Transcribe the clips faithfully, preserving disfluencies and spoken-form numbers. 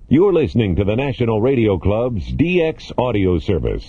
You're listening to the National Radio Club's D X Audio Service.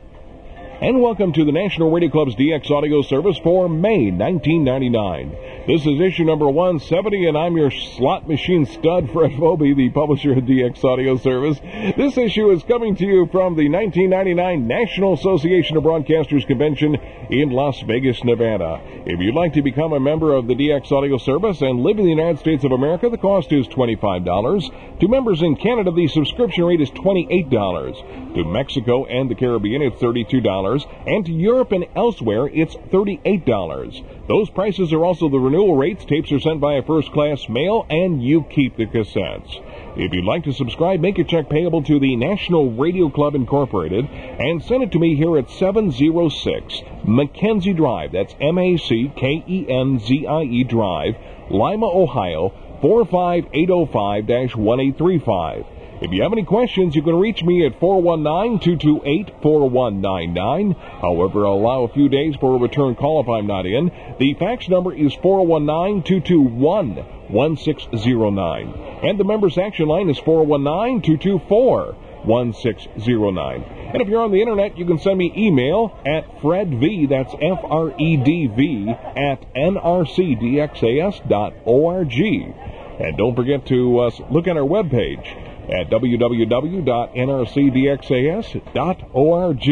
And welcome to the National Radio Club's D X Audio Service for May nineteen ninety-nine. This is issue number one seventy, and I'm your slot machine stud, Fred Foby, the publisher of D X Audio Service. This issue is coming to you from the nineteen ninety-nine National Association of Broadcasters Convention in Las Vegas, Nevada. If you'd like to become a member of the D X Audio Service and live in the United States of America, the cost is twenty-five dollars. To members in Canada, the subscription rate is twenty-eight dollars. To Mexico and the Caribbean, it's thirty-two dollars. And to Europe and elsewhere, it's thirty-eight dollars. Those prices are also the renewal rates. Tapes are sent via first-class mail, and you keep the cassettes. If you'd like to subscribe, make a check payable to the National Radio Club Incorporated and send it to me here at seven oh six Mackenzie Drive. That's M A C K E N Z I E Drive, Lima, Ohio, four five eight oh five dash one eight three five. If you have any questions, you can reach me at four one nine, two two eight, four one nine nine. However, I'll allow a few days for a return call if I'm not in. The fax number is four one nine, two two one, one six zero nine. And the members' action line is four one nine, two two four, one six zero nine. And if you're on the internet, you can send me email at fredv, that's F R E D V, at N R C D X A S dot org. And don't forget to uh, look at our webpage at w w w dot N R C D X A S dot org.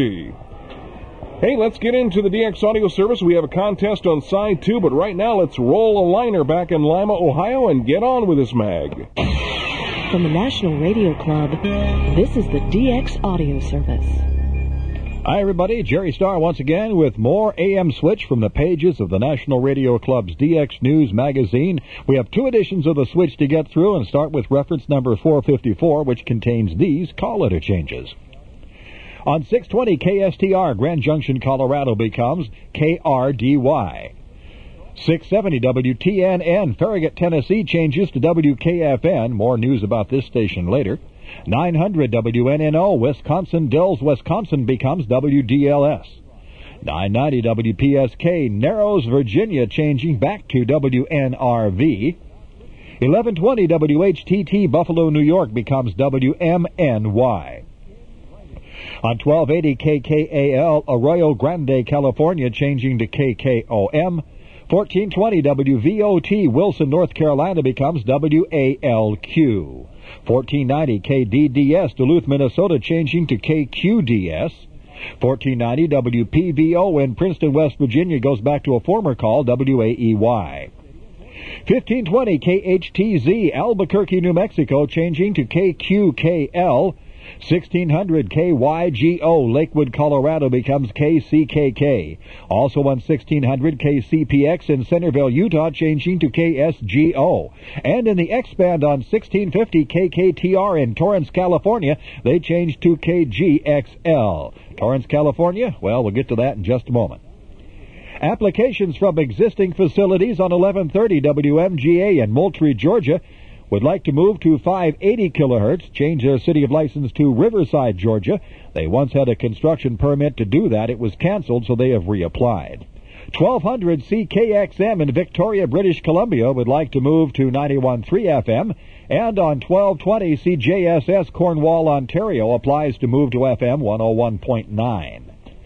Hey, let's get into the D X Audio Service. We have a contest on side two, but right now let's roll a liner back in Lima, Ohio, and get on with this mag. From the National Radio Club, this is the D X Audio Service. Hi, everybody. Jerry Starr once again with more A M Switch from the pages of the National Radio Club's D X News magazine. We have two editions of the Switch to get through and start with reference number four fifty-four, which contains these call letter changes. On six twenty K S T R, Grand Junction, Colorado becomes K R D Y. six seventy W T N N, Farragut, Tennessee changes to W K F N. More news about this station later. nine hundred W N N O, Wisconsin Dells, Wisconsin becomes W D L S. nine ninety W P S K, Narrows, Virginia changing back to W N R V. eleven twenty W H T T, Buffalo, New York becomes W M N Y. On twelve eighty K K A L, Arroyo Grande, California changing to K K O M. fourteen twenty W V O T, Wilson, North Carolina becomes W A L Q. fourteen ninety K D D S, Duluth, Minnesota changing to K Q D S. fourteen ninety W P V O in Princeton, West Virginia goes back to a former call, W A E Y. fifteen twenty K H T Z, Albuquerque, New Mexico changing to K Q K L. sixteen hundred K Y G O, Lakewood, Colorado becomes K C K K. Also on sixteen hundred K C P X in Centerville, Utah changing to K S G O. And in the X-band on sixteen fifty K K T R in Torrance, California, they changed to K G X L. Torrance, California? Well, we'll get to that in just a moment. Applications from existing facilities on eleven thirty W M G A in Moultrie, Georgia would like to move to five eighty kilohertz, change their city of license to Riverside, Georgia. They once had a construction permit to do that. It was canceled, so they have reapplied. twelve hundred C K X M in Victoria, British Columbia would like to move to ninety-one point three F M. And on twelve twenty C J S S Cornwall, Ontario applies to move to F M one oh one point nine.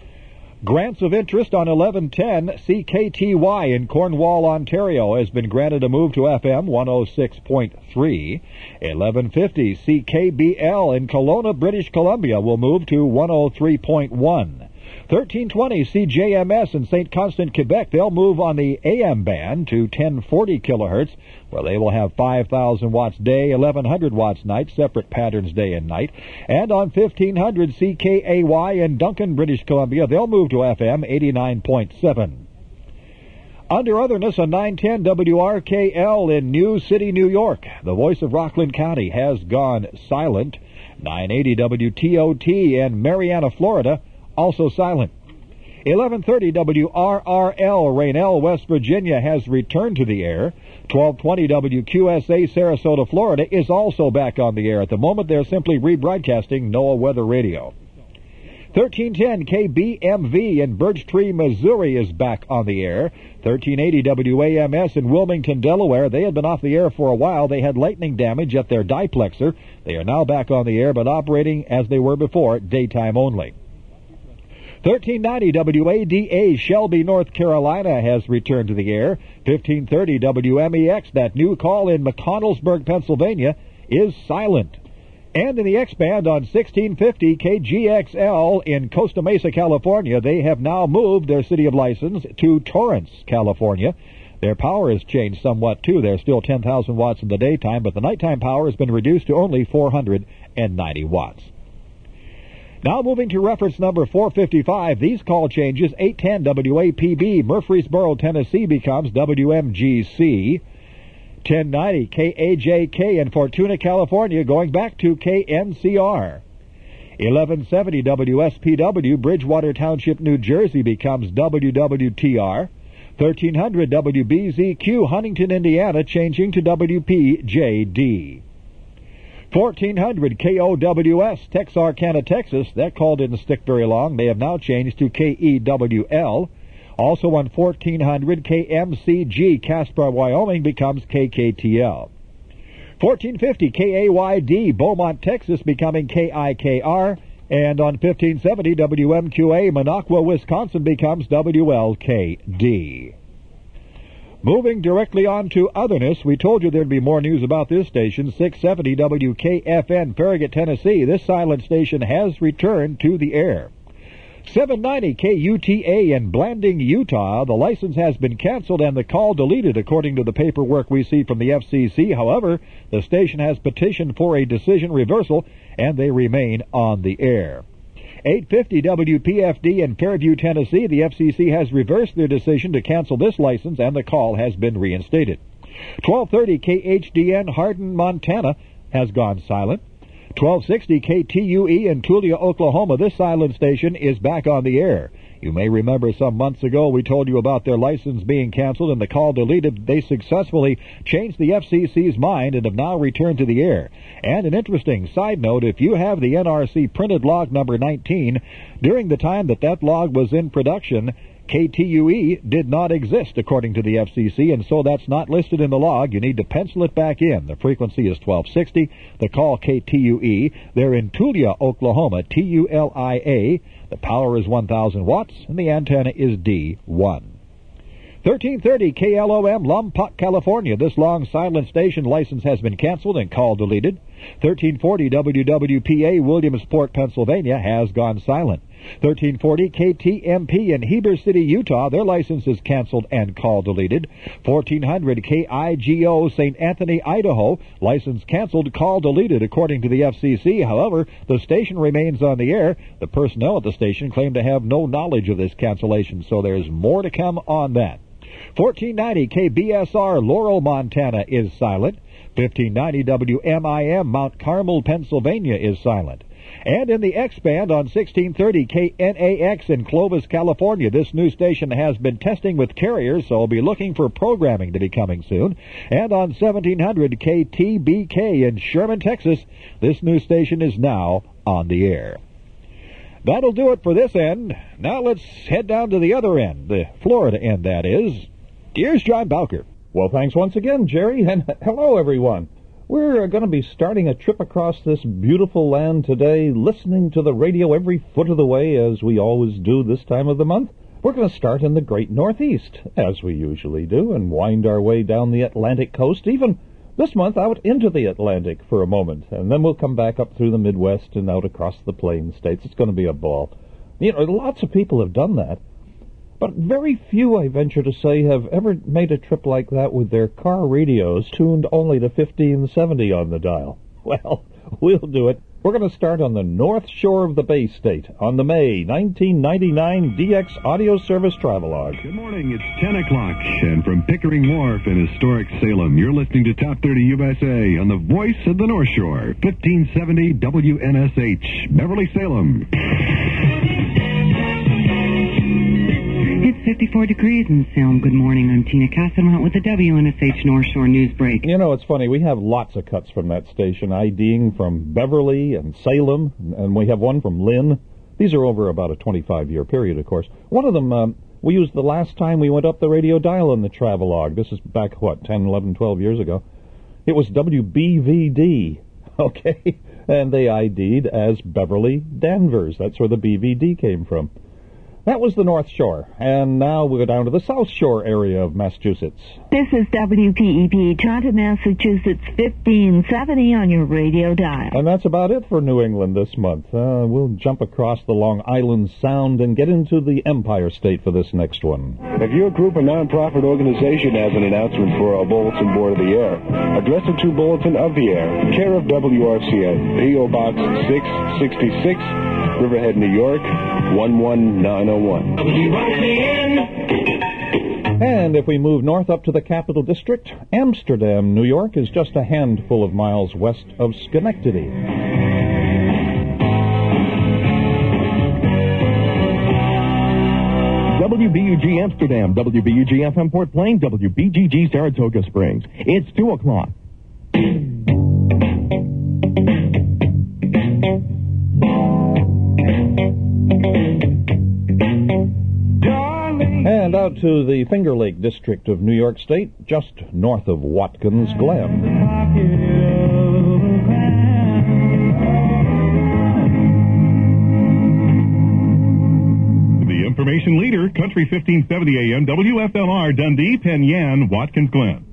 Grants of interest on eleven ten C K T Y in Cornwall, Ontario has been granted a move to F M one oh six point three. eleven fifty C K B L in Kelowna, British Columbia will move to one oh three point one. thirteen twenty C J M S in Saint Constant, Quebec, they'll move on the A M band to ten forty kilohertz, where they will have five thousand watts day, eleven hundred watts night, separate patterns day and night. And on fifteen hundred C K A Y in Duncan, British Columbia, they'll move to F M eighty-nine point seven. Under otherness on nine ten W R K L in New City, New York, the voice of Rockland County has gone silent. nine eighty W T O T in Marianna, Florida, also silent. eleven thirty W R R L, Raynell, West Virginia, has returned to the air. twelve twenty W Q S A, Sarasota, Florida, is also back on the air. At the moment, they're simply rebroadcasting NOAA Weather Radio. thirteen ten K B M V in Birch Tree, Missouri is back on the air. thirteen eighty W A M S in Wilmington, Delaware. They had been off the air for a while. They had lightning damage at their diplexer. They are now back on the air, but operating as they were before, daytime only. thirteen ninety W A D A Shelby, North Carolina has returned to the air. fifteen thirty W M E X, that new call in McConnellsburg, Pennsylvania, is silent. And in the X-band on sixteen fifty K G X L in Costa Mesa, California, they have now moved their city of license to Torrance, California. Their power has changed somewhat, too. They're still ten thousand watts in the daytime, but the nighttime power has been reduced to only four hundred ninety watts. Now moving to reference number four fifty-five, these call changes, eight ten W A P B, Murfreesboro, Tennessee becomes W M G C. ten ninety K A J K in Fortuna, California, going back to K N C R. eleven seventy W S P W, Bridgewater Township, New Jersey becomes W W T R. thirteen hundred W B Z Q, Huntington, Indiana, changing to W P J D. fourteen hundred K O W S, Texarkana, Texas, that call didn't stick very long. They have now changed to K E W L. Also on fourteen hundred, K M C G, Caspar, Wyoming, becomes K K T L. fourteen fifty, K A Y D, Beaumont, Texas, becoming K I K R. And on fifteen seventy, W M Q A, Minocqua, Wisconsin, becomes W L K D. Moving directly on to otherness, we told you there'd be more news about this station, six seventy W K F N, Farragut, Tennessee. This silent station has returned to the air. seven ninety K U T A in Blanding, Utah. The license has been canceled and the call deleted according to the paperwork we see from the F C C. However, the station has petitioned for a decision reversal and they remain on the air. eight fifty W P F D in Fairview, Tennessee. The F C C has reversed their decision to cancel this license and the call has been reinstated. twelve thirty K H D N Hardin, Montana has gone silent. twelve sixty K T U E in Tulia, Oklahoma. This silent station is back on the air. You may remember some months ago we told you about their license being canceled and the call deleted. They successfully changed the F C C's mind and have now returned to the air. And an interesting side note, if you have the N R C printed log number nineteen, during the time that that log was in production, K T U E did not exist according to the F C C, and so that's not listed in the log. You need to pencil it back in. The frequency is twelve sixty. The call K T U E. They're in Tulia, Oklahoma, T U L I A. The power is one thousand watts, and the antenna is D one. thirteen thirty K L O M, Lompoc, California. This long silent station license has been canceled and call deleted. thirteen forty W W P A, Williamsport, Pennsylvania, has gone silent. thirteen forty K T M P in Heber City, Utah. Their license is canceled and call deleted. fourteen hundred K I G O, Saint Anthony, Idaho. License canceled, call deleted according to the F C C. However, the station remains on the air. The personnel at the station claim to have no knowledge of this cancellation, so there's more to come on that. fourteen ninety K B S R, Laurel, Montana, is silent. fifteen ninety W M I M, Mount Carmel, Pennsylvania, is silent. And in the X-band on sixteen thirty K N A X in Clovis, California, this new station has been testing with carriers, so we'll be looking for programming to be coming soon. And on seventeen hundred K T B K in Sherman, Texas, this new station is now on the air. That'll do it for this end. Now let's head down to the other end, the Florida end, that is. Here's John Bowker. Well, thanks once again, Jerry, and hello, everyone. We're going to be starting a trip across this beautiful land today, listening to the radio every foot of the way, as we always do this time of the month. We're going to start in the great Northeast, as we usually do, and wind our way down the Atlantic coast, even this month out into the Atlantic for a moment, and then we'll come back up through the Midwest and out across the Plain States. It's going to be a ball. You know, lots of people have done that, but very few, I venture to say, have ever made a trip like that with their car radios tuned only to fifteen seventy on the dial. Well, we'll do it. We're going to start on the north shore of the Bay State on the May nineteen ninety-nine D X Audio Service Travelogue. Good morning, it's ten o'clock, and from Pickering Wharf in historic Salem, you're listening to Top thirty U S A on the voice of the North Shore, fifteen seventy W N S H, Beverly, Salem. It's fifty-four degrees in Salem. Good morning. I'm Tina Casamont with the W N S H North Shore News Break. You know, it's funny. We have lots of cuts from that station, IDing from Beverly and Salem, and we have one from Lynn. These are over about a twenty-five year period, of course. One of them um, we used the last time we went up the radio dial in the travelogue. This is back, what, ten, eleven, twelve years ago. It was W B V D, okay? And they I D'd as Beverly Danvers. That's where the B V D came from. That was the North Shore, and now we go down to the South Shore area of Massachusetts. This is W P E P, Taunton, Massachusetts, fifteen seventy on your radio dial. And that's about it for New England this month. Uh, we'll jump across the Long Island Sound and get into the Empire State for this next one. If your group or nonprofit organization has an announcement for a bulletin board of the air, address it to Bulletin of the Air, care of W R C N, P O Box six sixty-six, Riverhead, New York, one one nine oh one. And if we move north up to the Capital District, Amsterdam, New York is just a handful of miles west of Schenectady. W B U G Amsterdam, W B U G F M Port Plain, W B G G Saratoga Springs. It's two o'clock. And out to the Finger Lake District of New York State, just north of Watkins Glen. The information leader, Country fifteen seventy A M, W F L R, Dundee, Penn Yan, Watkins Glen.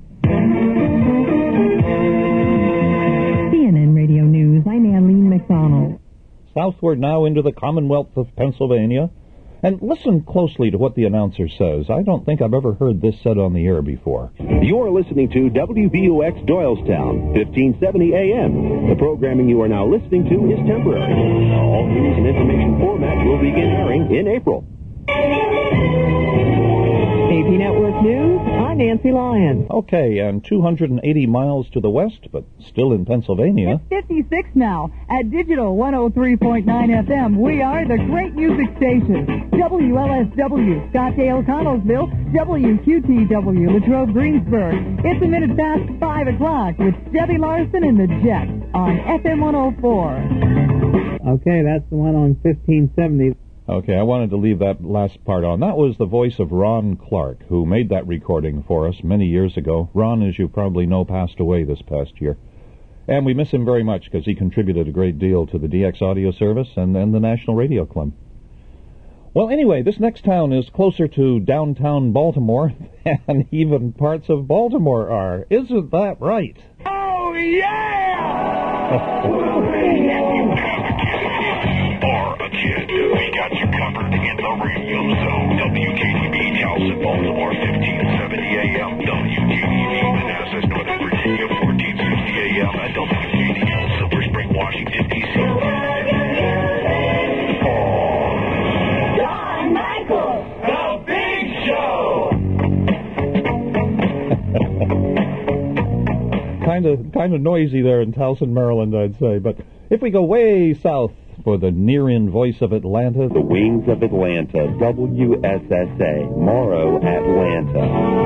C N N Radio News, I'm Anlene McDonald. Southward now into the Commonwealth of Pennsylvania. And listen closely to what the announcer says. I don't think I've ever heard this said on the air before. You're listening to W B U X Doylestown, fifteen seventy A M. The programming you are now listening to is temporary. All news and information format will begin airing in April. A P Network News, I'm Nancy Lyon. Okay, and two hundred eighty miles to the west, but still in Pennsylvania. It's fifty-six now. At Digital one oh three point nine F M, we are the great music station. W L S W, Scottsdale, Connellsville, W Q T W, Latrobe, Greensburg. It's a minute past five o'clock with Debbie Larson and the Jets on F M one oh four. Okay, that's the one on fifteen seventy. Okay, I wanted to leave that last part on. That was the voice of Ron Clark, who made that recording for us many years ago. Ron, as you probably know, passed away this past year. And we miss him very much because he contributed a great deal to the D X audio service and, and the National Radio Club. Well, anyway, this next town is closer to downtown Baltimore than even parts of Baltimore are. Isn't that right? Oh, yeah! Or a kid, we got you covered in the radio zone. W K T B, Towson, Baltimore, fifteen seventy A M. W K T V, Manassas, Northern Virginia, fourteen sixty A M. And W K T L, Silver Spring, Washington, D C. John Michael, the Big Show! kind of, kind of noisy there in Towson, Maryland, I'd say. But if we go way south, for the near-in voice of Atlanta, the Wings of Atlanta, W S S A, Morrow, Atlanta.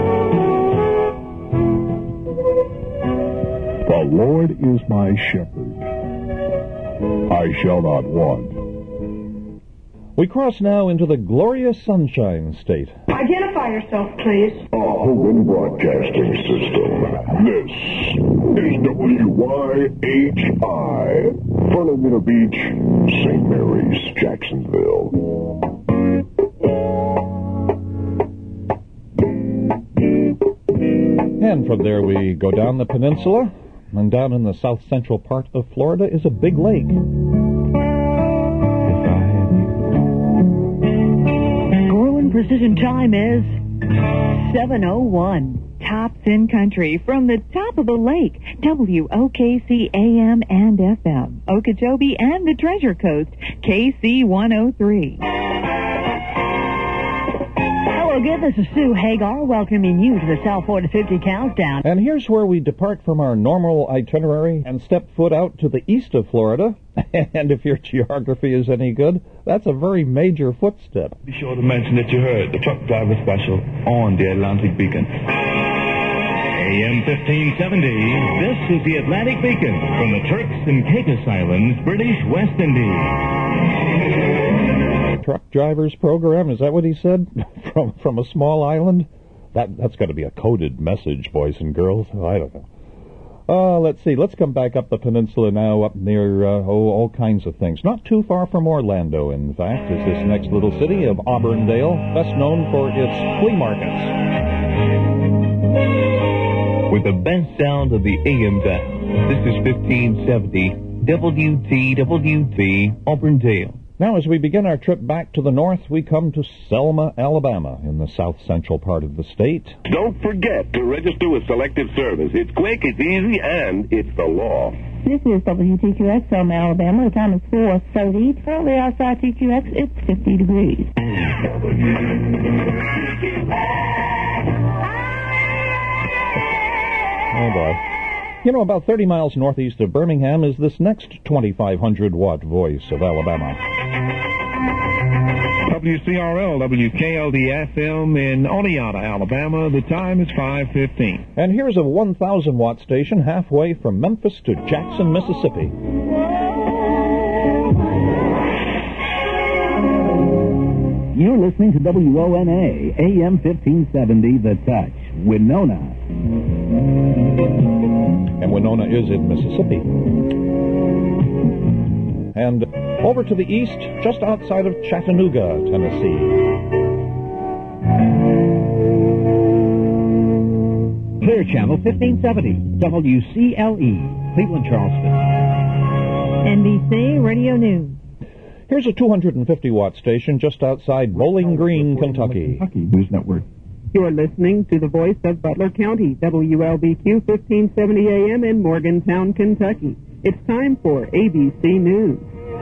The Lord is my shepherd. I shall not want. We cross now into the glorious Sunshine State. Identify yourself, please. A Hogan Broadcasting System. This is W Y H I. Further Beach, Saint Mary's, Jacksonville. And from there we go down the peninsula, and down in the south central part of Florida is a big lake. Corwin Precision Time is seven oh one. Tops in country from the top of the lake. W O K C A M and F M. Okeechobee and the Treasure Coast. K C one oh three. Hello again, this is Sue Hagar welcoming you to the South Florida fifty Countdown. And here's where we depart from our normal itinerary and step foot out to the east of Florida. And if your geography is any good, that's a very major footstep. Be sure to mention that you heard the truck driver special on the Atlantic Beacon. A M fifteen seventy, this is the Atlantic Beacon from the Turks and Caicos Islands, British West Indies. truck drivers program. Is that what he said? from from a small island? That That's got to be a coded message, boys and girls. Oh, I don't know. Uh, let's see. Let's come back up the peninsula now, up near uh, oh, all kinds of things. Not too far from Orlando, in fact, is this next little city of Auburndale, best known for its flea markets. With the best sound of the A M dial, this is fifteen seventy W T W T Auburndale. Now, as we begin our trip back to the north, we come to Selma, Alabama, in the south-central part of the state. Don't forget to register with Selective Service. It's quick, it's easy, and it's the law. This is W T Q X, Selma, Alabama. The time is four thirty. Currently outside T Q X, it's fifty degrees. Oh, boy. You know, about thirty miles northeast of Birmingham is this next twenty-five hundred watt voice of Alabama. W C R L, W K L D F M in Oneonta, Alabama. The time is five fifteen. And here's a one thousand watt station halfway from Memphis to Jackson, Mississippi. You're listening to W O N A, A M fifteen seventy, The Touch, Winona. And Winona is in Mississippi. And over to the east, just outside of Chattanooga, Tennessee. Clear Channel fifteen seventy, W C L E, Cleveland, Charleston. N B C Radio News. Here's a two hundred fifty watt station just outside Bowling Green, Kentucky. Kentucky News Network. You're listening to the voice of Butler County, W L B Q fifteen seventy A M in Morgantown, Kentucky. It's time for A B C News.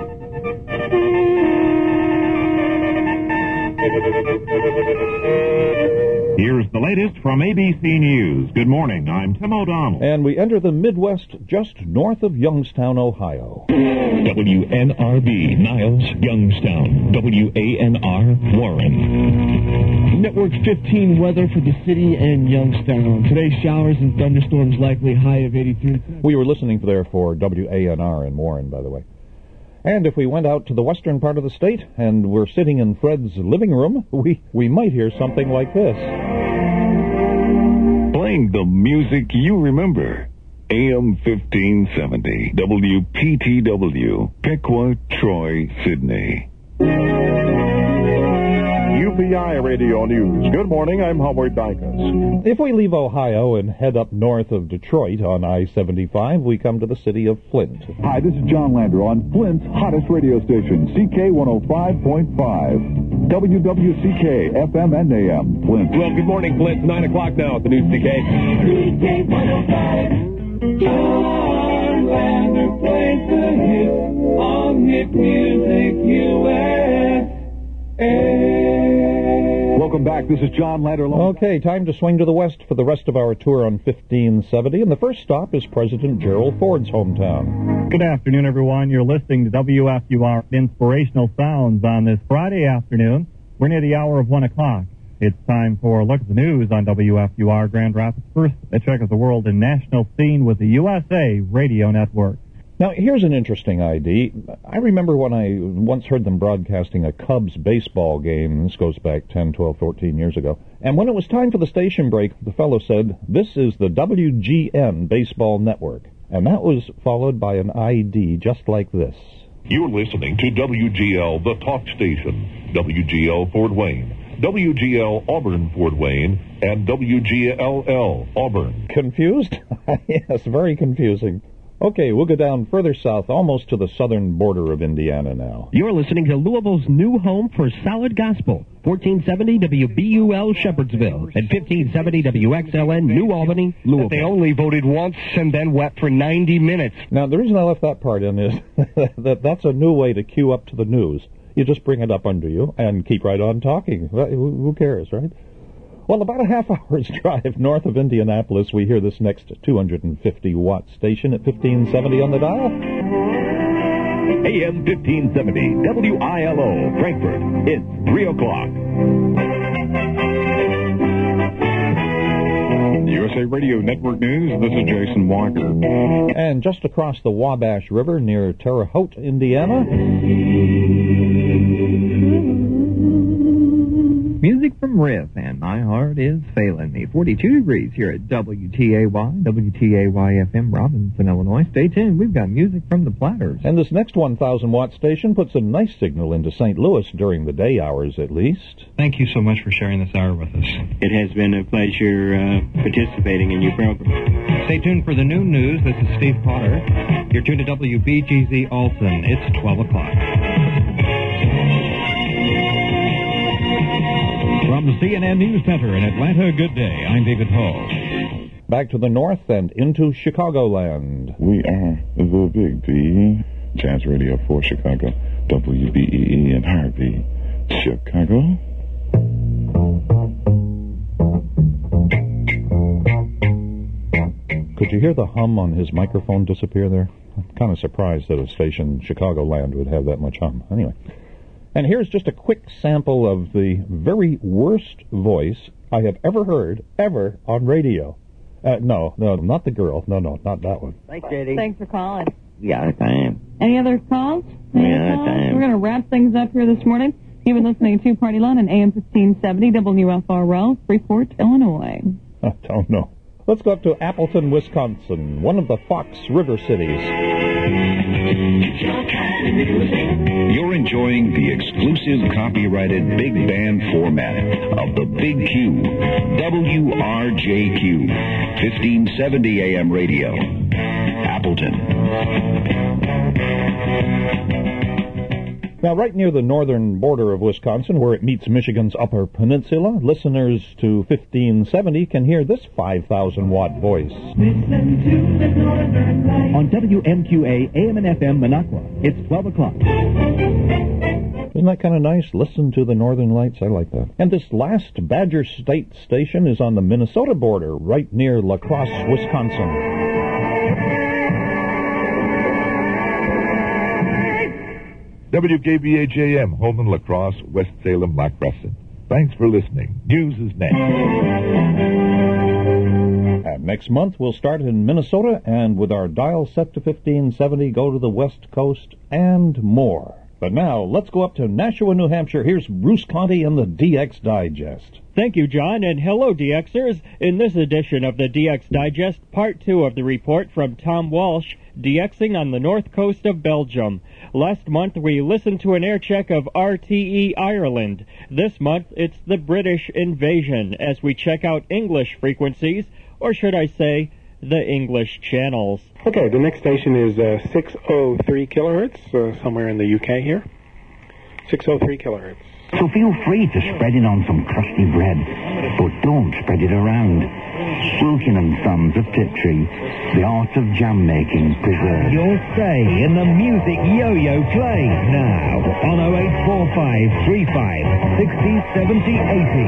Here's the latest from A B C News. Good morning, I'm Tim O'Donnell. And we enter the Midwest just north of Youngstown, Ohio. W N R B, Niles, Youngstown. W A N R, Warren. Network fifteen weather for the city and Youngstown. Today, showers and thunderstorms likely, high of eighty-three. We were listening there for W A N R in Warren, by the way. And if we went out to the western part of the state and we're sitting in Fred's living room, we, we might hear something like this. Playing the music you remember. A M fifteen seventy, W P T W, Piqua, Troy, Sydney. U P I Radio News. Good morning, I'm Howard Dykes. If we leave Ohio and head up north of Detroit on I seventy-five, we come to the city of Flint. Hi, this is John Lander on Flint's hottest radio station, C K one oh five point five. W W C K, F M and A M, Flint. Well, good morning, Flint. nine o'clock now at the new C K. C K one oh five. John Lander plays the hit on Hit Music U S A. Welcome back. This is John Lander. Okay, time to swing to the west for the rest of our tour on fifteen seventy. And the first stop is President Gerald Ford's hometown. Good afternoon, everyone. You're listening to W F U R Inspirational Sounds on this Friday afternoon. We're near the hour of one o'clock. It's time for a look at the news on W F U R Grand Rapids. First, a check of the world and national scene with the U S A Radio Network. Now, here's an interesting I D. I remember when I once heard them broadcasting a Cubs baseball game. This goes back ten, twelve, fourteen years ago. And when it was time for the station break, the fellow said, "This is the W G N Baseball Network." And that was followed by an I D just like this. You're listening to W G L, the talk station. W G L Fort Wayne, W G L Auburn Fort Wayne, and W G L L Auburn. Confused? Yes, very confusing. Okay, we'll go down further south, almost to the southern border of Indiana now. You're listening to Louisville's new home for solid gospel, fourteen seventy W B U L Shepherdsville, and fifteen seventy W X L N New Albany, Louisville. They only voted once and then wept for ninety minutes. Now, the reason I left that part in is that that's a new way to queue up to the news. You just bring it up under you and keep right on talking. Who cares, right? Well, about a half hour's drive north of Indianapolis, we hear this next two hundred fifty watt station at fifteen seventy on the dial. A M fifteen seventy, W I L O, Frankfort. It's three o'clock. U S A Radio Network News, this is Jason Walker. And just across the Wabash River near Terre Haute, Indiana, from Riff, and my heart is failing me. forty-two degrees here at W T A Y, W T A Y F M, Robinson, Illinois. Stay tuned. We've got music from the Platters. And this next one thousand watt station puts a nice signal into Saint Louis during the day hours, at least. Thank you so much for sharing this hour with us. It has been a pleasure uh, participating in your program. Stay tuned for the noon news. This is Steve Potter. You're tuned to W B G Z Alton. It's twelve o'clock. From the C N N News Center in Atlanta, good day. I'm David Hall. Back to the north and into Chicagoland. We are the Big B, Jazz Radio for Chicago, W B E E in Harvey, Chicago. Could you hear the hum on his microphone disappear there? I'm kind of surprised that a station, Chicagoland, would have that much hum. Anyway. And here's just a quick sample of the very worst voice I have ever heard, ever, on radio. Uh, no, no, not the girl. No, no, not that one. Thanks, Eddie. Thanks for calling. Yeah, I am. Any other calls? Any Yeah, other calls? I am. We're going to wrap things up here this morning. You've been listening to Party Line on A M fifteen seventy W F R L, Freeport, Illinois. I don't know. Let's go up to Appleton, Wisconsin, one of the Fox River cities. You're enjoying the exclusive copyrighted big band format of the Big Q, W R J Q, fifteen seventy A M radio, Appleton. Now, right near the northern border of Wisconsin, where it meets Michigan's Upper Peninsula, listeners to fifteen seventy can hear this five thousand watt voice. On W M Q A, A M and F M, Minocqua, it's twelve o'clock. Isn't that kind of nice? Listen to the northern lights. I like that. And this last Badger State station is on the Minnesota border, right near La Crosse, Wisconsin. W K B H A M, Holman, La Crosse, West Salem, La Crescent. Thanks for listening. News is next. And next month, we'll start in Minnesota, and with our dial set to fifteen seventy, go to the West Coast and more. But now, let's go up to Nashua, New Hampshire. Here's Bruce Conti and the D X Digest. Thank you, John, and hello, DXers. In this edition of the D X Digest, part two of the report from Tom Walsh, DXing on the north coast of Belgium. Last month, we listened to an air check of R T E Ireland. This month, it's the British invasion, as we check out English frequencies, or should I say, the English channels. Okay, the next station is uh, six oh three kilohertz, uh, somewhere in the U K here. six oh three kilohertz. So feel free to spread it on some crusty bread, but don't spread it around. Wilkin and Sons of Tiptree, the art of jam making preserved. Your say in the music yo-yo play now on oh eight four five three five six oh seven oh eighty.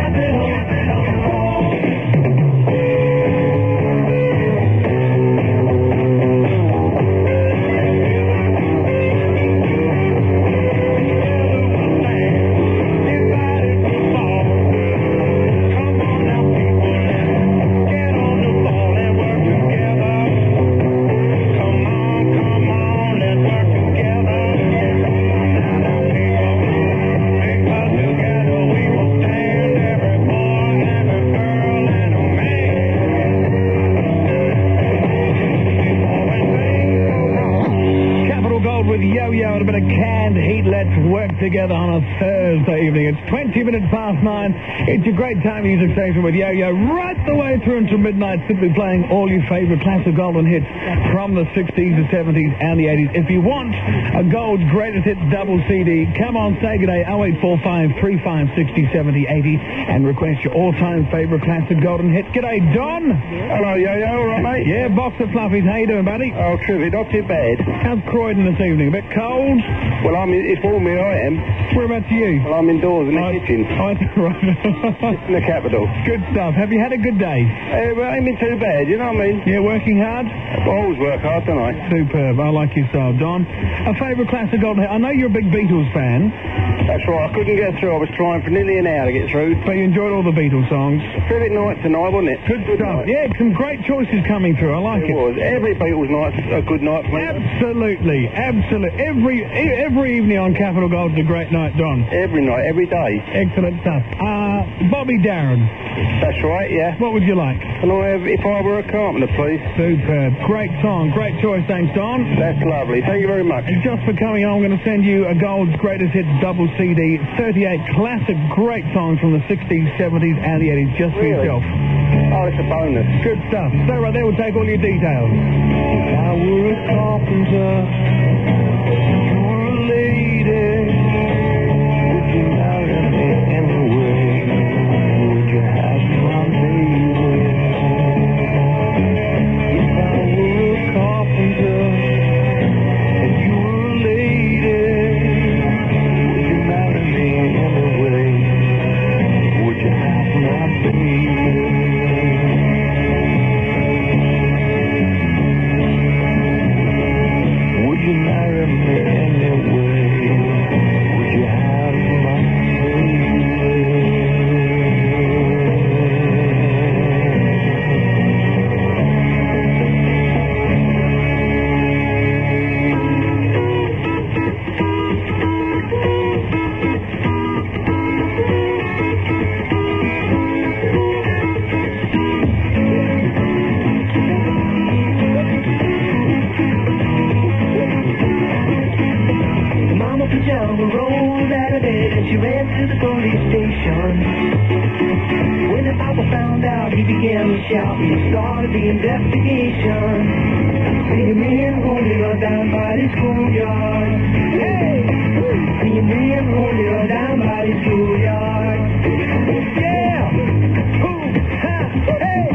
Together on a Thursday evening. It's twenty minutes past nine. It's a great time music station with Yo-Yo right the way through until midnight, simply playing all your favorite classic golden hits from the sixties, the seventies, and the eighties. If you want a gold greatest hits double C D, come on, say good day, oh eight four five three five six oh seven oh eighty, and request your all-time favorite classic golden hit. G'day, Don. Hello, Yo-Yo, all right, mate? Yeah, box of fluffies. How you doing, buddy? Oh, terrific, not too bad. How's Croydon this evening? A bit cold? Well, I'm in, it's warm where I am. Whereabouts are you? Well, I'm indoors in the oh, kitchen. Oh, that's right. Just in the capital. Good stuff. Have you had a good day? Uh, well, ain't been too bad, you know what I mean? Yeah, working hard? I always work hard, don't I? Superb. I like your style. Don, a favourite classic golden hit? I know you're a big Beatles fan. That's right. I couldn't get through. I was trying for nearly an hour to get through. But you enjoyed all the Beatles songs? Terrific night tonight, wasn't it? Good, good stuff. Night. Yeah, some great choices coming through. I like it. It was. Every Beatles night's a good night for me. Absolutely. Absolutely. Absolutely. Every e- every evening on Capital Gold is a great night, Don. Every night, every day. Excellent stuff. Uh, Bobby Darren. That's right, yeah. What would you like? Can I have If I Were a Carpenter, please? Superb. Great song. Great choice. Thanks, Don. That's lovely. Thank you very much. And just for coming on, I'm going to send you a Gold's Greatest Hits double C D. thirty-eight classic great songs from the sixties, seventies, and the eighties just for Really? yourself. Oh, it's a bonus. Good stuff. So right there, we'll take all your details. If I were a carpenter, you were a lady, would you marry me anyway? Would you have my baby? If I were a carpenter, and you were a lady, would you marry me anyway? Would you have my baby? Would you marry me anyway? Would you have my Mama Pajama rolled out of bed and she ran to the police station. When the papa found out, he began to shout and he started the investigation. See a man holding her down by the schoolyard. Hey! See a man holding her down by the schoolyard. Yeah! Ooh, ha, hey!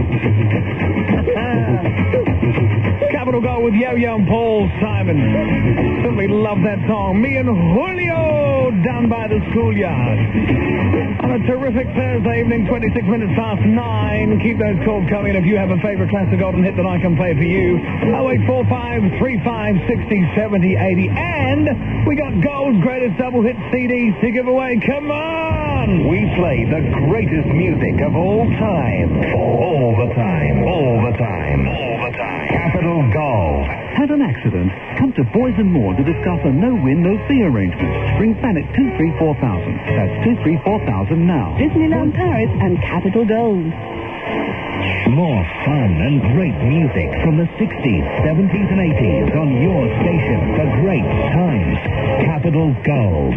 Capital Gold with Yo-Yo and Paul Simon. Simply love that song. Me and Julio down by the schoolyard. On a terrific Thursday evening, twenty-six minutes past nine. Keep those calls coming if you have a favorite classic golden hit that I can play for you. oh eight four five, three five, six oh, seven oh, eight oh. And we got Gold's Greatest Double Hit C Ds to give away. Come on! We play the greatest music of all time. All the time. All the time. All the time. Capital Gold. Had an accident? Come to Boys and More to discuss a no-win, no-fee arrangement. Ring Planet two three four thousand. That's two three four thousand now. Disneyland Paris and Capital Gold. More fun and great music from the sixties, seventies, and eighties on your station for great times. Capital Gold.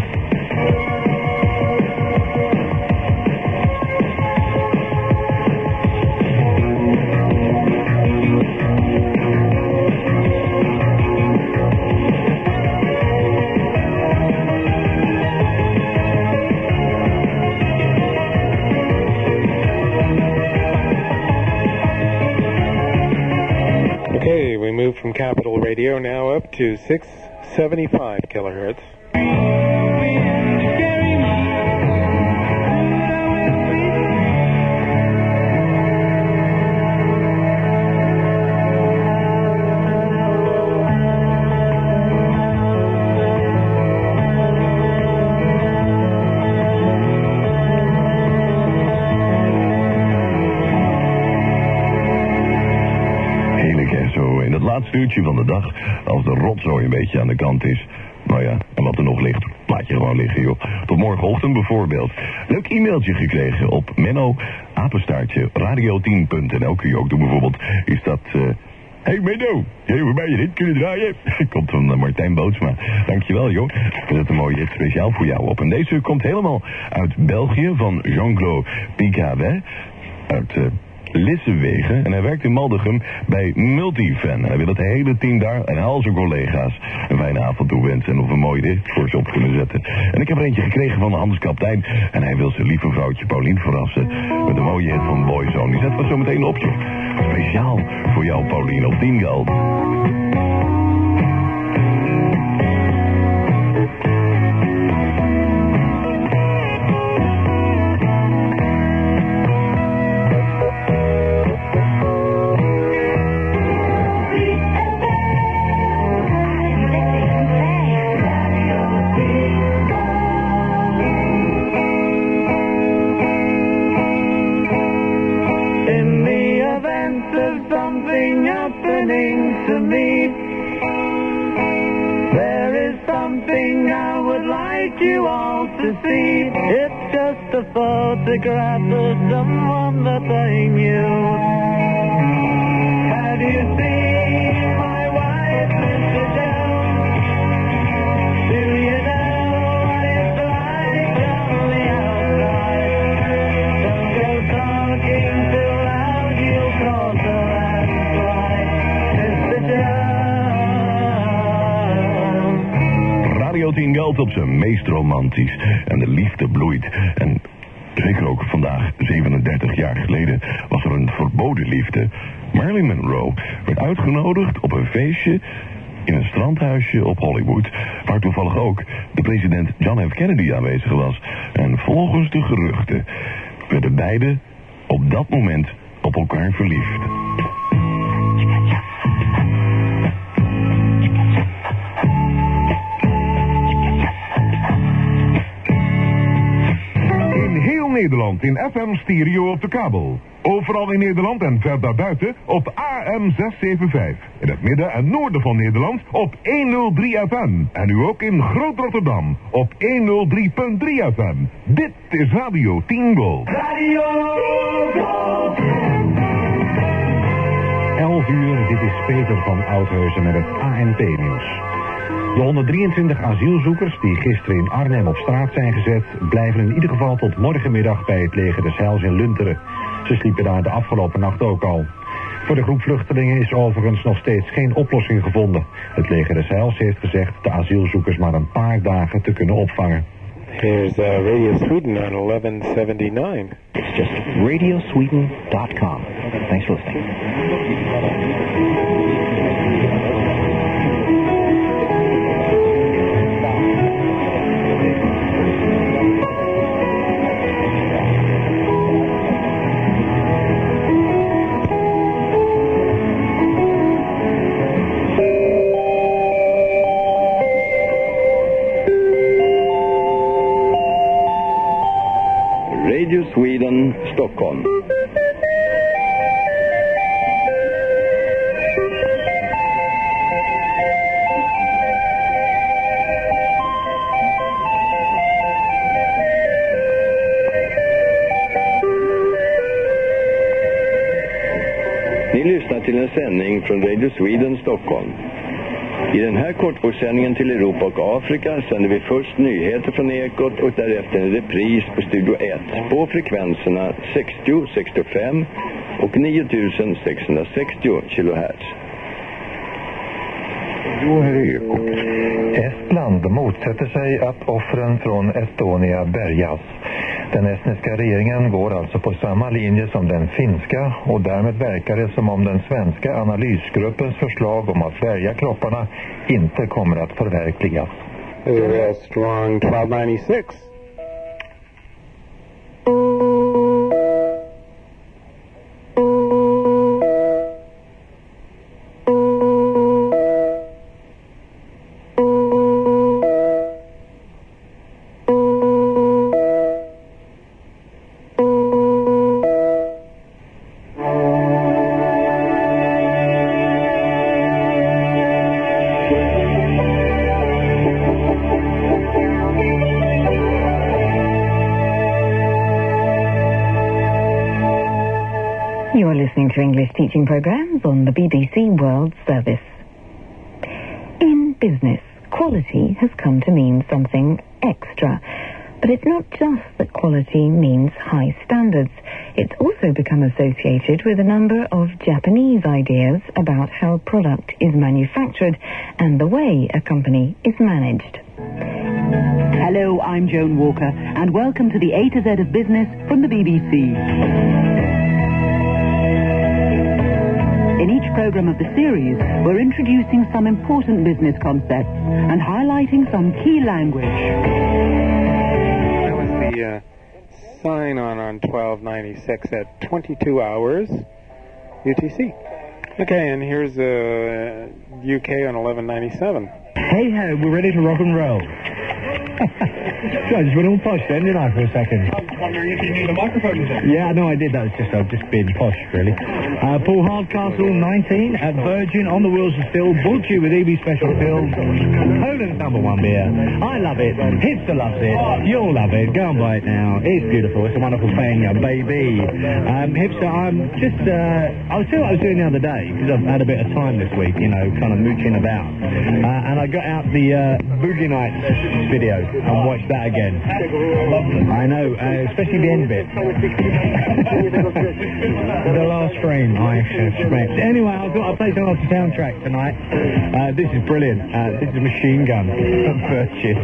Okay, we move from Capital Radio now up to six seventy-five kilohertz. Laatste uurtje van de dag, als de rotzooi een beetje aan de kant is. Nou ja, en wat er nog ligt, laat je gewoon liggen, joh. Tot morgenochtend bijvoorbeeld. Leuk e-mailtje gekregen op Menno, apenstaartje, radio tien punt n l. Kun je ook doen bijvoorbeeld, is dat... Uh... Hey Menno, jij voor mij je hit kunnen draaien? Komt van uh, Martijn Bootsma. Dankjewel, joh. Ik zet een mooie hit speciaal voor jou op. En deze komt helemaal uit België, van Jean-Claude Picavet. Uit... Uh, Lissewegen en hij werkt in Maldegem bij Multifan. Hij wil het hele team daar en al zijn collega's een fijne avond toewensen en of een mooie dit voor ze op kunnen zetten. En ik heb er eentje gekregen van Hans Kaptein en hij wil zijn lieve vrouwtje Paulien verrassen met een mooie hit van Boyzone. Die zetten we zo meteen op, joh. Speciaal voor jou, Paulien, op tien geld. To me, see? It's just a photograph of someone that I knew. Have you seen my wife, Mister Jones? Do you know what it's like on the outside? Don't go talking too loud, you'll cause a landslide, Mister Jones. Radio tien geldt op zijn meest romantisch. En de liefde bloeit. En zeker ook vandaag, zevenendertig jaar geleden, was er een verboden liefde. Marilyn Monroe werd uitgenodigd op een feestje in een strandhuisje op Hollywood, waar toevallig ook de president John F. Kennedy aanwezig was. En volgens de geruchten werden beiden op dat moment op elkaar verliefd. In heel Nederland in F M stereo op de kabel. Overal in Nederland en ver daarbuiten op A M zeshonderdzevenenzeventig. In het midden en noorden van Nederland op honderddrie F M. En nu ook in Groot Rotterdam op honderddrie komma drie F M. Dit is Radio tien Gold. Radio Gold. elf uur, dit is Peter van Oudheusen met het A N P-nieuws. De honderddrieëntwintig asielzoekers die gisteren in Arnhem op straat zijn gezet, blijven in ieder geval tot morgenmiddag bij het leger des Heils in Lunteren. Ze sliepen daar de afgelopen nacht ook al. Voor de groep vluchtelingen is overigens nog steeds geen oplossing gevonden. Het leger des Heils heeft gezegd de asielzoekers maar een paar dagen te kunnen opvangen. Here's uh, Radio Sweden on eleven seventy-nine. It's just radio sweden dot com. Thanks for listening. Radio Sweden, Stockholm. Ni lyssnar till en sändning från Radio Sweden, Stockholm. I den här kortvågssändningen till Europa och Afrika sänder vi först nyheter från Ekot och därefter en repris på Studio ett på frekvenserna sextio sextiofem och nio tusen sexhundrasextio kilohertz. Jo, här är Ekot. Estland motsätter sig att offren från Estonia bärgas. Den estniska regeringen går alltså på samma linje som den finska och därmed verkar det som om den svenska analysgruppens förslag om att bärga kropparna inte kommer att förverkligas. Uh, strong twelve ninety-six. You're listening to English teaching programs on the B B C World Service. In business, quality has come to mean something extra. But it's not just that quality means high standards. It's also become associated with a number of Japanese ideas about how a product is manufactured and the way a company is managed. Hello, I'm Joan Walker, and welcome to the A to Z of Business from the B B C. In each program of the series, we're introducing some important business concepts and highlighting some key language. That was the uh, sign on on twelve ninety-six at twenty-two hours U T C. Okay, and here's uh, U K on eleven ninety-seven. Hey ho, we're ready to rock and roll. So I just went all posh then, didn't I, for a second? I was wondering if you need a microphone or something. Yeah, no, I did. That was just, I was just being posh, really. Uh, Paul Hardcastle, nineteen, at Virgin, on the wheels of steel, brought to you with E B Special Pills. Poland's number one beer. I love it. Hipster loves it. You'll love it. Go and buy it now. It's beautiful. It's a wonderful thing, baby. Um, Hipster, I'm just, uh, I was doing what I was doing the other day, because I've had a bit of time this week, you know, kind of mooching about. Uh, and I got out the uh, Boogie Nights video and watched that again. I know, uh, especially the end bit. The last frame, I suspect. Anyway, I've got to play something off the soundtrack tonight. Uh, this is brilliant. Uh, this is Machine Gun from Virgin.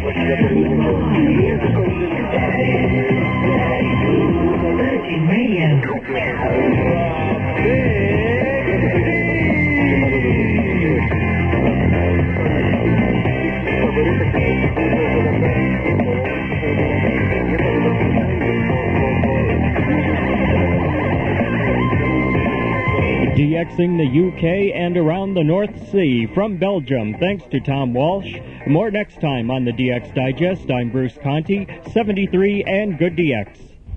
Virgin Radio. DXing the U K and around the North Sea from Belgium, thanks to Tom Walsh. More next time on the D X Digest. I'm Bruce Conti, seventy-three, and good D X.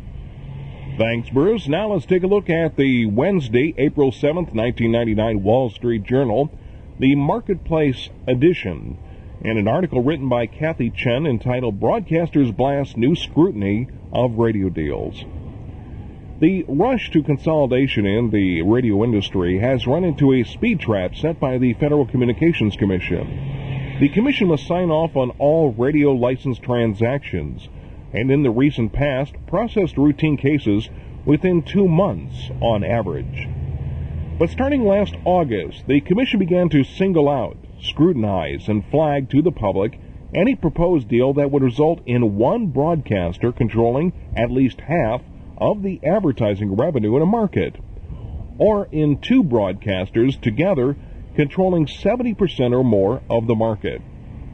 Thanks, Bruce. Now let's take a look at the Wednesday, April seventh, nineteen ninety-nine Wall Street Journal, the Marketplace edition, and an article written by Kathy Chen entitled Broadcasters Blast New Scrutiny of Radio Deals. The rush to consolidation in the radio industry has run into a speed trap set by the Federal Communications Commission. The Commission must sign off on all radio license transactions, and in the recent past, processed routine cases within two months on average. But starting last August, the Commission began to single out, scrutinize, and flag to the public any proposed deal that would result in one broadcaster controlling at least half of the advertising revenue in a market, or in two broadcasters together controlling seventy percent or more of the market.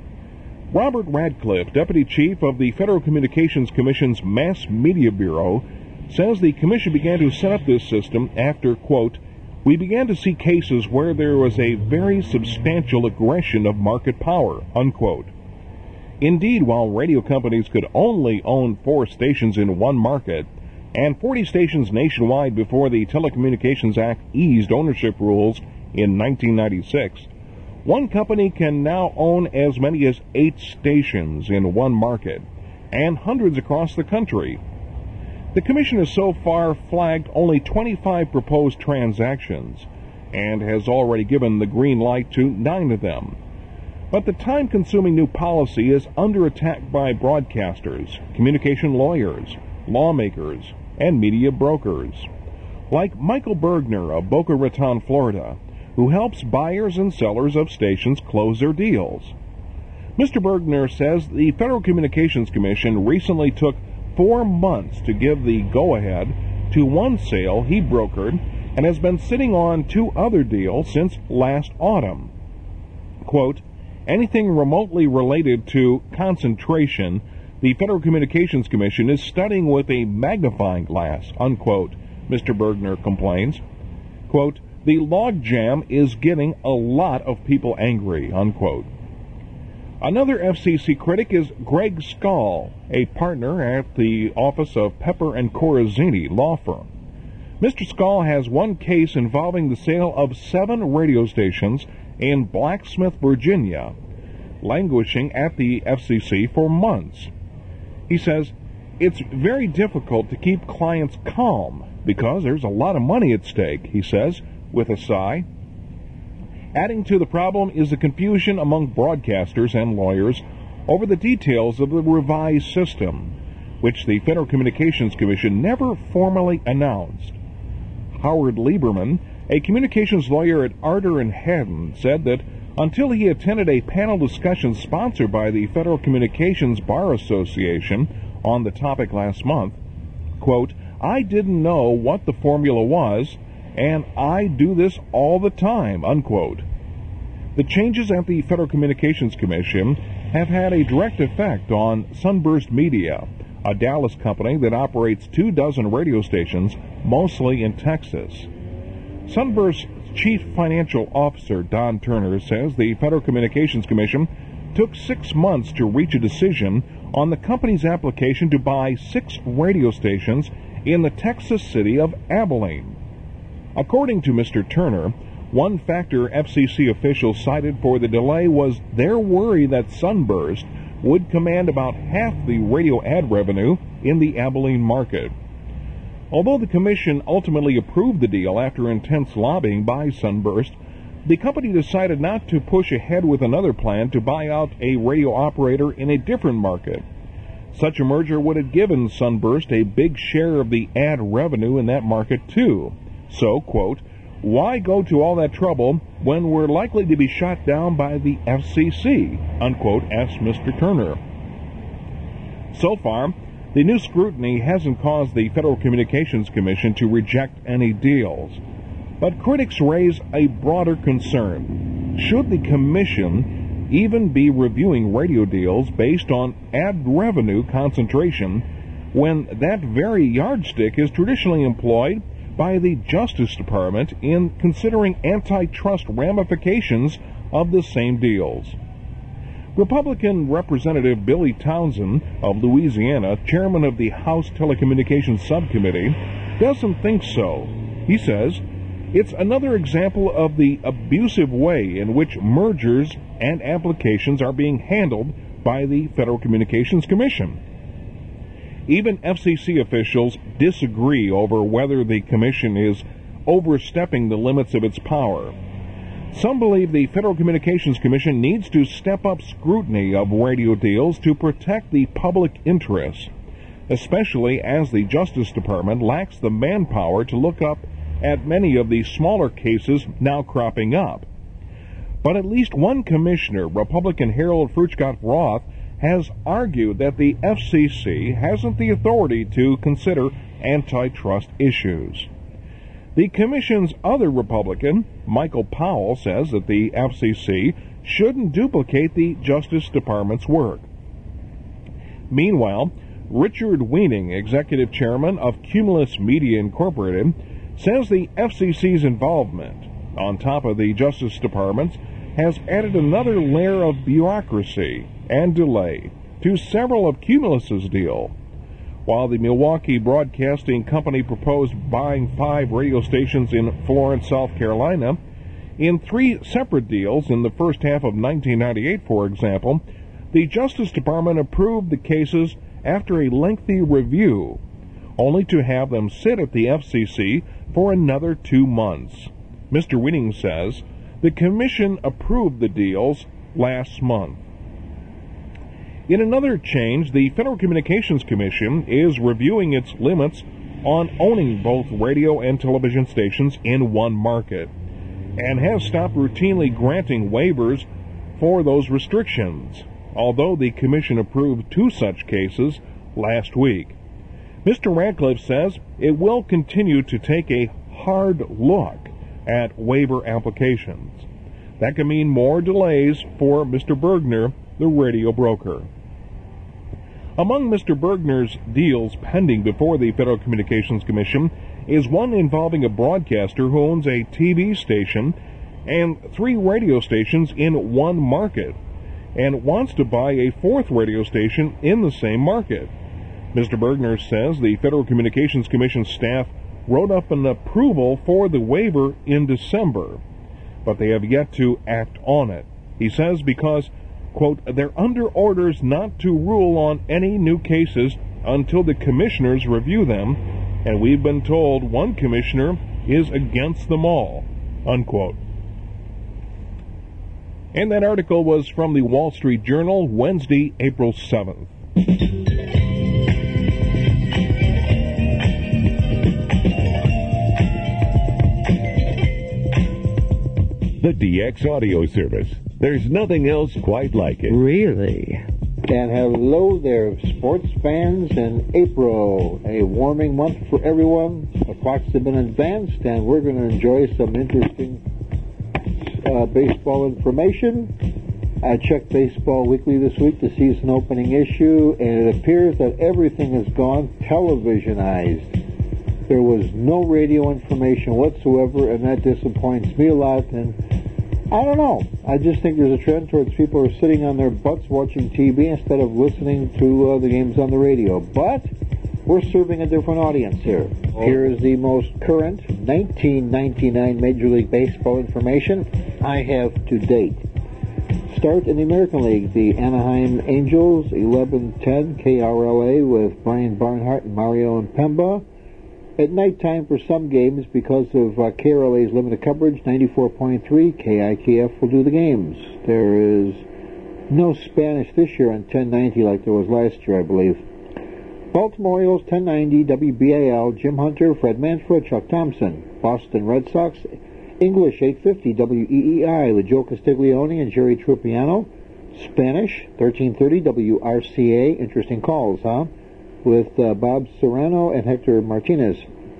Robert Radcliffe, Deputy Chief of the Federal Communications Commission's Mass Media Bureau, says the Commission began to set up this system after, quote, we began to see cases where there was a very substantial aggression of market power, unquote. Indeed, while radio companies could only own four stations in one market, and forty stations nationwide before the Telecommunications Act eased ownership rules in nineteen ninety-six, one company can now own as many as eight stations in one market, and hundreds across the country. The Commission has so far flagged only twenty-five proposed transactions, and has already given the green light to nine of them. But the time-consuming new policy is under attack by broadcasters, communication lawyers, lawmakers, and media brokers, like Michael Bergner of Boca Raton, Florida, who helps buyers and sellers of stations close their deals. Mister Bergner says the Federal Communications Commission recently took four months to give the go-ahead to one sale he brokered and has been sitting on two other deals since last autumn. Quote, anything remotely related to concentration the Federal Communications Commission is studying with a magnifying glass, unquote, Mister Bergner complains. Quote, the logjam is getting a lot of people angry, unquote. Another F C C critic is Greg Skall, a partner at the office of Pepper and Corazzini law firm. Mister Skall has one case involving the sale of seven radio stations in Blacksmith, Virginia, languishing at the F C C for months. He says, it's very difficult to keep clients calm because there's a lot of money at stake, he says, with a sigh. Adding to the problem is the confusion among broadcasters and lawyers over the details of the revised system, which the Federal Communications Commission never formally announced. Howard Lieberman, a communications lawyer at Arter and Haddon, said that until he attended a panel discussion sponsored by the Federal Communications Bar Association on the topic last month, quote, I didn't know what the formula was, and I do this all the time, unquote. The changes at the Federal Communications Commission have had a direct effect on Sunburst Media, a Dallas company that operates two dozen radio stations, mostly in Texas. Sunburst's Chief Financial Officer Don Turner says the Federal Communications Commission took six months to reach a decision on the company's application to buy six radio stations in the Texas city of Abilene. According to Mister Turner, one factor F C C officials cited for the delay was their worry that Sunburst would command about half the radio ad revenue in the Abilene market. Although the commission ultimately approved the deal after intense lobbying by Sunburst, the company decided not to push ahead with another plan to buy out a radio operator in a different market. Such a merger would have given Sunburst a big share of the ad revenue in that market too. So, quote, why go to all that trouble when we're likely to be shot down by the F C C, unquote, asked Mister Turner. So far, the new scrutiny hasn't caused the Federal Communications Commission to reject any deals. But critics raise a broader concern. Should the Commission even be reviewing radio deals based on ad revenue concentration when that very yardstick is traditionally employed by the Justice Department in considering antitrust ramifications of the same deals? Republican Representative Billy Townsend of Louisiana, chairman of the House Telecommunications Subcommittee, doesn't think so. He says, it's another example of the abusive way in which mergers and applications are being handled by the Federal Communications Commission. Even F C C officials disagree over whether the Commission is overstepping the limits of its power. Some believe the Federal Communications Commission needs to step up scrutiny of radio deals to protect the public interest, especially as the Justice Department lacks the manpower to look up at many of the smaller cases now cropping up. But at least one commissioner, Republican Harold Fruchgott-Roth, has argued that the F C C hasn't the authority to consider antitrust issues. The Commission's other Republican, Michael Powell, says that the F C C shouldn't duplicate the Justice Department's work. Meanwhile, Richard Weining, executive chairman of Cumulus Media Incorporated, says the F C C's involvement, on top of the Justice Department's, has added another layer of bureaucracy and delay to several of Cumulus's deal. While the Milwaukee Broadcasting Company proposed buying five radio stations in Florence, South Carolina, in three separate deals in the first half of nineteen ninety-eight, for example, the Justice Department approved the cases after a lengthy review, only to have them sit at the F C C for another two months. Mister Weining says the Commission approved the deals last month. In another change, the Federal Communications Commission is reviewing its limits on owning both radio and television stations in one market, and has stopped routinely granting waivers for those restrictions, although the Commission approved two such cases last week. Mister Radcliffe says it will continue to take a hard look at waiver applications. That can mean more delays for Mister Bergner, the radio broker. Among Mister Bergner's deals pending before the Federal Communications Commission is one involving a broadcaster who owns a T V station and three radio stations in one market, and wants to buy a fourth radio station in the same market. Mister Bergner says the Federal Communications Commission staff wrote up an approval for the waiver in December, but they have yet to act on it. He says because, quote, they're under orders not to rule on any new cases until the commissioners review them, and we've been told one commissioner is against them all, unquote. And that article was from the Wall Street Journal, Wednesday, April seventh. The D X Audio Service. There's nothing else quite like it. Really? And hello there, sports fans in April. A warming month for everyone. The clocks have been advanced, and we're going to enjoy some interesting uh, baseball information. I checked Baseball Weekly this week, the season opening issue, and it appears that everything has gone televisionized. There was no radio information whatsoever, and that disappoints me a lot. And I don't know. I just think there's a trend towards people who are sitting on their butts watching T V instead of listening to uh, the games on the radio. But we're serving a different audience here. Here is the most current nineteen ninety-nine Major League Baseball information I have to date. Start in the American League. The Anaheim Angels, eleven ten K R L A with Brian Barnhart and Mario Impemba. At nighttime for some games, because of uh, K R L A's limited coverage, ninety-four point three K I K F will do the games. There is no Spanish this year on ten ninety like there was last year, I believe. Baltimore Orioles, ten ninety W B A L, Jim Hunter, Fred Manfred, Chuck Thompson. Boston Red Sox, English, eight fifty W E E I, with Joe Castiglione and Jerry Trupiano. Spanish, thirteen thirty W R C A, interesting calls, huh? With uh, Bob Serrano and Hector Martinez.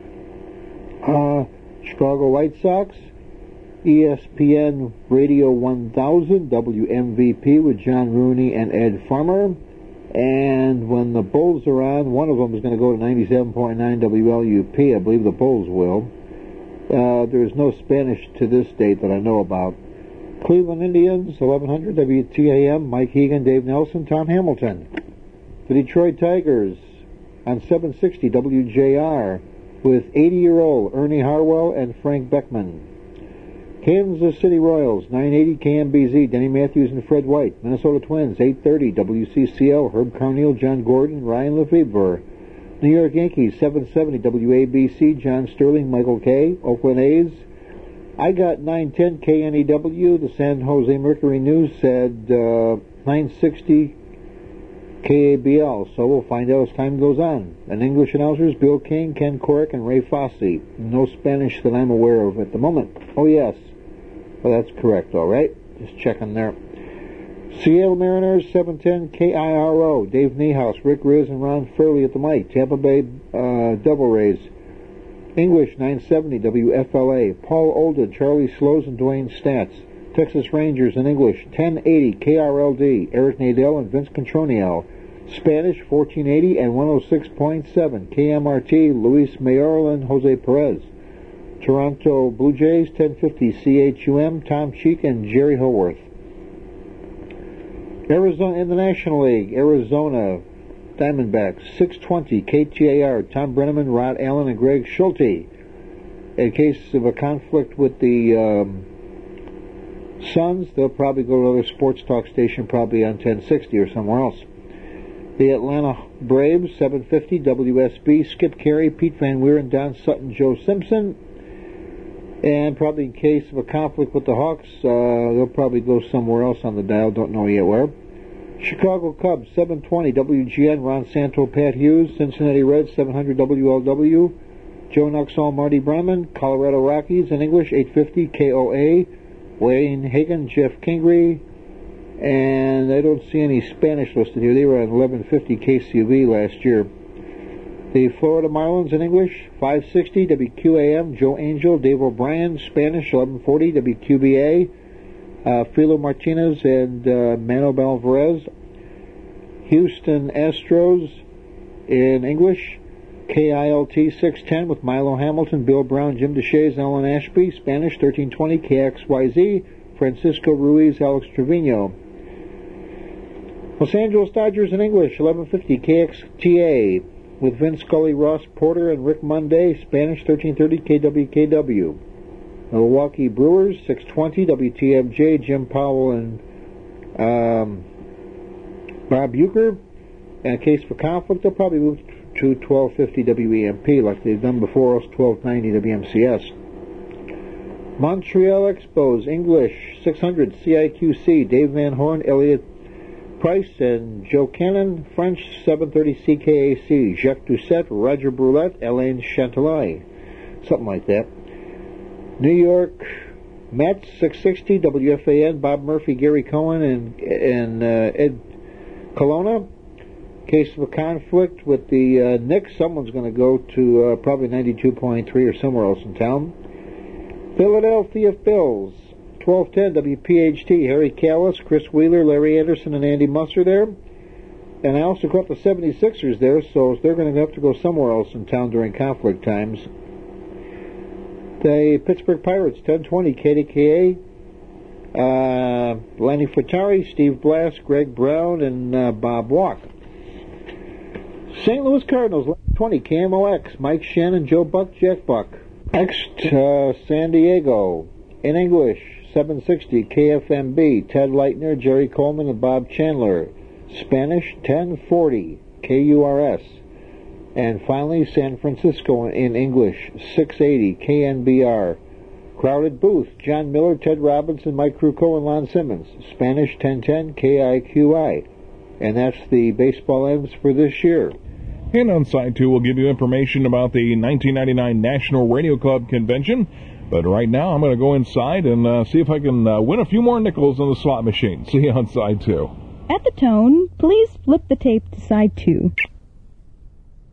Uh, Chicago White Sox, E S P N Radio one thousand, W M V P with John Rooney and Ed Farmer. And when the Bulls are on, one of them is going to go to ninety-seven point nine W L U P. I believe the Bulls will. Uh, there's no Spanish to this date that I know about. Cleveland Indians, eleven hundred W T A M, Mike Hegan, Dave Nelson, Tom Hamilton. The Detroit Tigers on seven sixty W J R with eighty-year-old Ernie Harwell and Frank Beckman. Kansas City Royals, nine eighty K M B Z, Denny Matthews and Fred White. Minnesota Twins, eight thirty W C C L, Herb Carneal, John Gordon, Ryan Lefebvre. New York Yankees, seven seventy W A B C, John Sterling, Michael Kay. Oakland A's, I got nine ten K N E W. The San Jose Mercury News said uh, nine sixty K A B L, so we'll find out as time goes on. And English announcers, Bill King, Ken Corrick, and Ray Fosse. No Spanish that I'm aware of at the moment. Oh, yes. Well, that's correct, all right. Just checking there. Seattle Mariners, seven ten K I R O. Dave Niehaus, Rick Riz, and Ron Fairley at the mic. Tampa Bay uh, Devil Rays. English, nine seventy W F L A. Paul Olden, Charlie Slows, and Dwayne Stats. Texas Rangers in English, ten eighty K R L D. Eric Nadel and Vince Controniel. Spanish, fourteen eighty and one oh six point seven K M R T. Luis Mayoral and Jose Perez. Toronto Blue Jays, ten fifty C H U M. Tom Cheek and Jerry Howarth. Arizona in the National League, Arizona Diamondbacks, six twenty K T A R, Tom Brenneman, Rod Allen, and Greg Schulte. In case of a conflict with the um, Suns, they'll probably go to another sports talk station, probably on ten sixty or somewhere else. The Atlanta Braves, seven fifty W S B, Skip Carey, Pete Van Weeren, Don Sutton, Joe Simpson. And probably in case of a conflict with the Hawks, uh, they'll probably go somewhere else on the dial, don't know yet where. Chicago Cubs, seven twenty W G N, Ron Santo, Pat Hughes. Cincinnati Reds, seven hundred W L W, Joe Nuxall, Marty Brenneman. Colorado Rockies in English, eight fifty K O A, Wayne Hagan, Jeff Kingery. And I don't see any Spanish listed here. They were at eleven fifty K C V last year. The Florida Marlins in English, five sixty W Q A M, Joe Angel, Dave O'Brien. Spanish, eleven forty W Q B A, uh, Filo Martinez and uh, Manuel Alvarez. Houston Astros in English, K I L T six ten with Milo Hamilton, Bill Brown, Jim DeShays, and Alan Ashby. Spanish, thirteen twenty K X Y Z, Francisco Ruiz, Alex Trevino. Los Angeles Dodgers in English, eleven fifty K X T A with Vince Scully, Ross Porter, and Rick Monday. Spanish, thirteen thirty K W K W. Milwaukee Brewers, six twenty W T M J, Jim Powell and um, Bob Euchre. And in case for conflict, they'll probably move to twelve fifty W E M P like they've done before us, twelve ninety W M C S. Montreal Expos, English, six hundred C I Q C, Dave Van Horn, Elliot Price, and Joe Cannon. French, seven thirty C K A C, Jacques Doucette, Roger Brulette, Alain Chantelay. Something like that. New York Mets, six sixty W F A N, Bob Murphy, Gary Cohen, and, and uh, Ed Colonna. Case of a conflict with the uh, Knicks, someone's going to go to uh, probably ninety-two point three or somewhere else in town. Philadelphia Phils, twelve ten W P H T, Harry Callis, Chris Wheeler, Larry Anderson, and Andy Musser there. And I also caught the seventy-sixers there, so they're going to have to go somewhere else in town during conflict times. The Pittsburgh Pirates, ten twenty K D K A, Uh, Lenny Furtari, Steve Blass, Greg Brown, and uh, Bob Walk. Saint Louis Cardinals, twenty, K M O X, Mike Shannon, Joe Buck, Jack Buck. Next, uh, San Diego, in English, seven sixty, K F M B, Ted Leitner, Jerry Coleman, and Bob Chandler. Spanish, ten forty, K U R S. And finally, San Francisco, in English, six eighty, K N B R. Crowded booth, John Miller, Ted Robinson, Mike Kruko, and Lon Simmons. Spanish, ten ten, K I Q I. And that's the baseball ends for this year. And on side two, we'll give you information about the nineteen ninety-nine National Radio Club Convention. But right now, I'm going to go inside and uh, see if I can uh, win a few more nickels on the slot machine. See you on side two. At the tone, please flip the tape to side two.